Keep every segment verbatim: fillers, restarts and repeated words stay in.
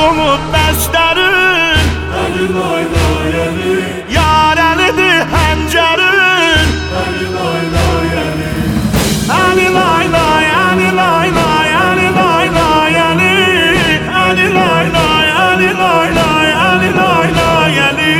olub bəstərin, Əli lay lay əli, yar əlidir həncərin. Əli lay lay əli, Əli lay lay, əli lay lay, əli lay lay əli, əli lay lay, əli lay lay, əli lay lay əli.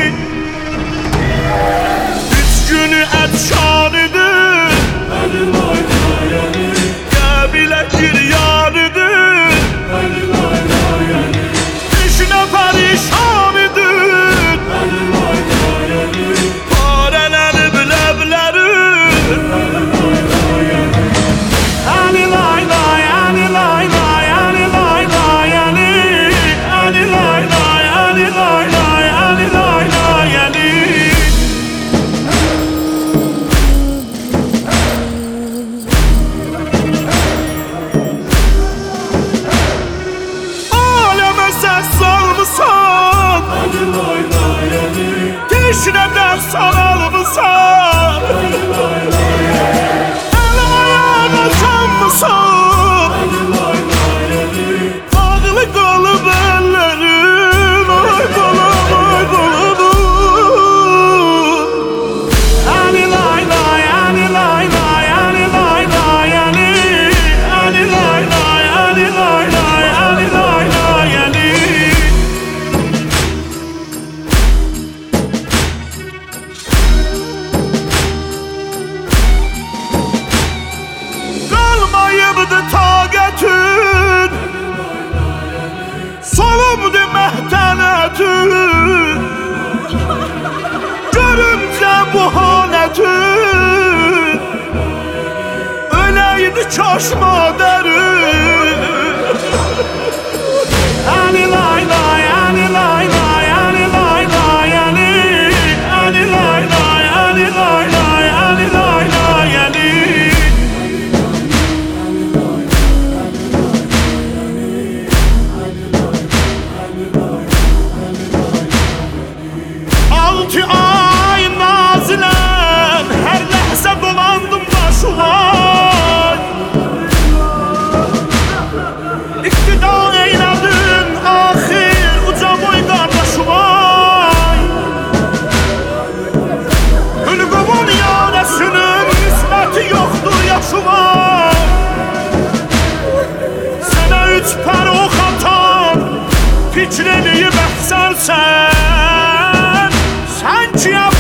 Üç günü ətşarıdır, Əli lay lay əli, Qəbilə giryarıdır, Əli lay lay əli, Düşnə pərişanıdır, Əli lay lay əli, parələnib ləblərin. Əli lay lay əli, Əli lay lay, əli lay lay, əli lay lay, əli, əli lay lay, əli lay lay, əli lay lay, əli. Aləmə səs salmısan, Əli lay lay əli, teşnədən saralmısan, Əli lay lay əli, əli ayağına canmısan, Əli lay lay əli, bağlı qalıb əllərin, ay balam, ay balam. Əli lay lay, əli lay lay, əli lay lay, əli, əli lay lay, əli lay lay, əli lay lay, əli. Qalmayıbdı taqətin, solubdu məhtənətin. Görüncə bu halətin, öləydi kaş madərin. Əli lay lay, əli lay lay, əli lay lay, əli, əli lay lay, əli lay lay, əli lay lay, əli. Altı ay naziləm, hər ləhzə dolandım başıvay. İqtida eylədin axir, uca boy qardaşıvay. Hülqovan yarəsinin nisbəti yoxdur yaşıvay. Sənə üç pər ox atan, fikr eləyib əhsərsən. Sən ki